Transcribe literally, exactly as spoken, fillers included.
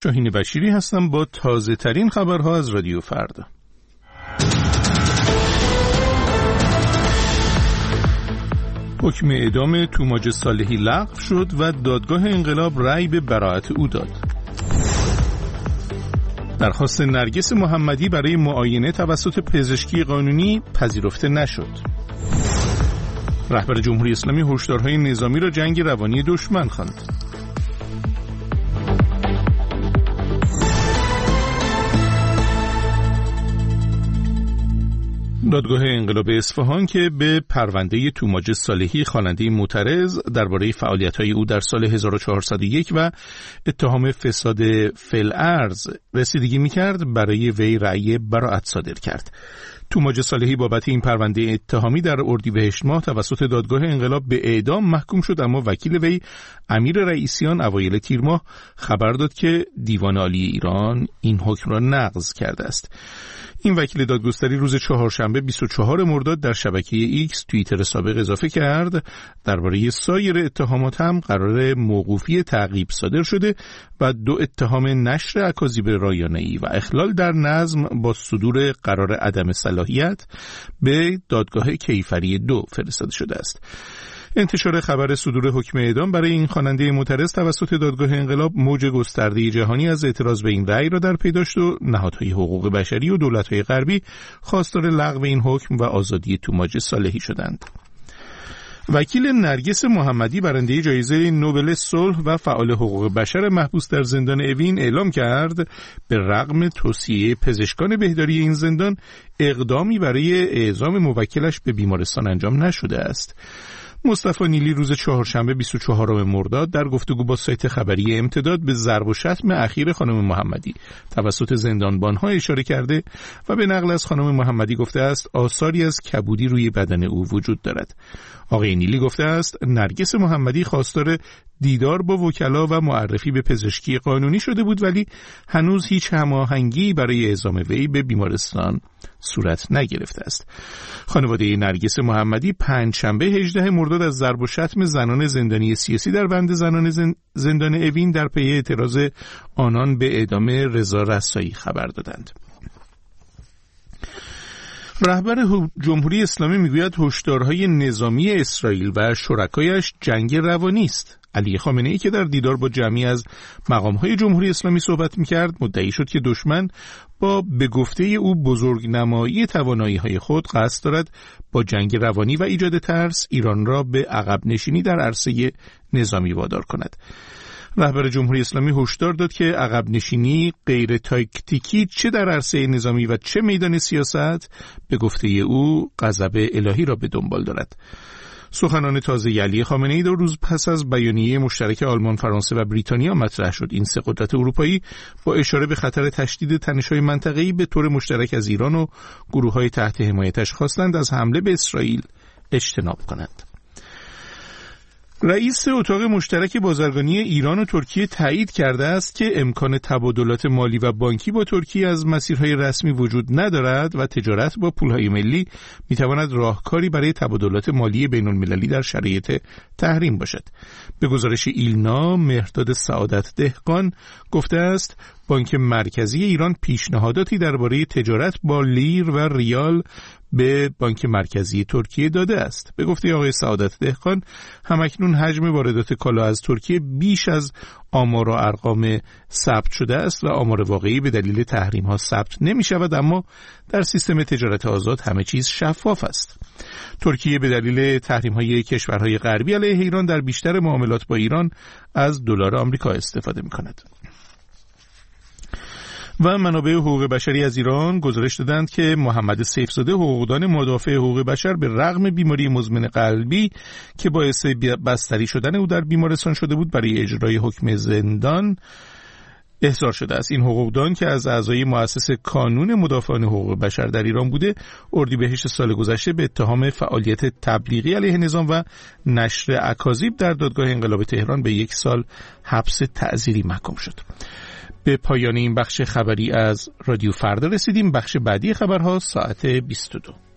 شاهین بشیری هستم با تازه ترین خبرها از رادیو فردا. حکم اعدام توماج صالحی لغو شد و دادگاه انقلاب رأی به براءت او داد. درخواست نرگس محمدی برای معاینه توسط پزشکی قانونی پذیرفته نشد. رهبر جمهوری اسلامی هشدارهای نظامی را جنگ روانی دشمن خواند. دادگاه انقلاب اصفهان که به پرونده توماج صالحی خواننده معترض درباره فعالیت‌های او در سال هزار و چهارصد و یک و اتهام فساد فی‌الارض رسیدگی می‌کرد، برای وی رأی براءت صادر کرد. توماج صالحی بابت این پرونده اتهامی در اردیبهشت ماه توسط دادگاه انقلاب به اعدام محکوم شد، اما وکیل وی امیر رئیسیان اوایل تیر ماه خبر داد که دیوان عالی ایران این حکم را نقض کرده است. این وکیل دادگستری روز چهارشنبه بیست و چهارم مرداد در شبکه ایکس توییتر سابق اضافه کرد درباره سایر اتهامات هم قرار موقوفی تعقیب صادر شده و دو اتهام نشر اکاذیب رایانه‌ای و اخلال در نظم با صدور قرار عدم صلاحیت به دادگاه کیفری دو فرستاده شده است. انتشار خبر صدور حکم اعدام برای این خواننده معترض توسط دادگاه انقلاب موج گسترده جهانی از اعتراض به این رأی را در پی داشت و نهادهای حقوق بشری و دولت‌های غربی خواستار لغو این حکم و آزادی توماج صالحی شدند. وکیل نرگس محمدی برنده جایزه نوبل صلح و فعال حقوق بشر محبوس در زندان اوین اعلام کرد به رغم توصیه پزشکان بهداری این زندان اقدامی برای اعزام موکلش به بیمارستان انجام نشده است. مصطفی نیلی روز چهارشنبه بیست و چهارم مرداد در گفتگو با سایت خبری امتداد به ضرب و شتم اخیر خانم محمدی توسط زندانبانها اشاره کرده و به نقل از خانم محمدی گفته است آثاری از کبودی روی بدن او وجود دارد. آقای نیلی گفته است نرگس محمدی خواستار دیدار با وکلا و معرفی به پزشکی قانونی شده بود، ولی هنوز هیچ هماهنگی برای اعزام وی به بیمارستان صورت نگرفته است. خانواده نرگس محمدی پنجشنبه هجدهم مرداد از ضرب و شتم زنان زندانی سیاسی در بند زنان زندان اوین در پی اعتراض آنان به اعدام رضا رسایی خبر دادند. رهبر جمهوری اسلامی میگوید هشدارهای نظامی اسرائیل و شرکایش جنگ روانی است. علی خامنه‌ای که در دیدار با جمعی از مقام‌های جمهوری اسلامی صحبت می‌کرد، مدعی شد که دشمن با به گفته او بزرگنمایی توانایی‌های خود قصد دارد با جنگ روانی و ایجاد ترس ایران را به عقب نشینی در عرصه نظامی وادار کند. رهبر جمهوری اسلامی هشدار داد که عقب نشینی غیر تاکتیکی چه در عرصه نظامی و چه میدان سیاست به گفته او غضب الهی را به دنبال دارد. سخنان تازه علی خامنه‌ای دو روز پس از بیانیه مشترک آلمان، فرانسه و بریتانیا مطرح شد. این سه قدرت اروپایی با اشاره به خطر تشدید تنش‌های منطقه‌ای به طور مشترک از ایران و گروه‌های تحت حمایتش خواستند از حمله به اسرائیل اجتناب کنند. رئیس اتاق مشترک بازرگانی ایران و ترکیه تایید کرده است که امکان تبادلات مالی و بانکی با ترکیه از مسیرهای رسمی وجود ندارد و تجارت با پولهای ملی میتواند راهکاری برای تبادلات مالی بین المللی در شرایط تحریم باشد. به گزارش ایلنا، مهرداد سعادت دهقان گفته است بانک مرکزی ایران پیشنهاداتی درباره تجارت با لیر و ریال به بانک مرکزی ترکیه داده است. به گفته آقای سعادت دهقان، همکنون حجم واردات کالا از ترکیه بیش از آمار و ارقام ثبت شده است و آمار واقعی به دلیل تحریم ها ثبت نمی شود، اما در سیستم تجارت آزاد همه چیز شفاف است. ترکیه به دلیل تحریم های کشورهای غربی علیه ایران در بیشتر معاملات با ایران از دلار آمریکا استفاده می کند. و منابع حقوق بشری از ایران گزارش دادند که محمد سیفزاده، حقوقدان مدافع حقوق بشر، به رغم بیماری مزمن قلبی که باعث بستری شدن او در بیمارستان شده بود، برای اجرای حکم زندان احضار شده است. این حقوقدان که از اعضای مؤسس کانون مدافعان حقوق بشر در ایران بوده، اردیبهشت سال گذشته به اتهام فعالیت تبلیغی علیه نظام و نشر اکاذیب در دادگاه انقلاب تهران به یک سال حبس تعزیری محکوم شد. به پایان این بخش خبری از رادیو فردا رسیدیم. بخش بعدی خبرها ساعت بیست و دو.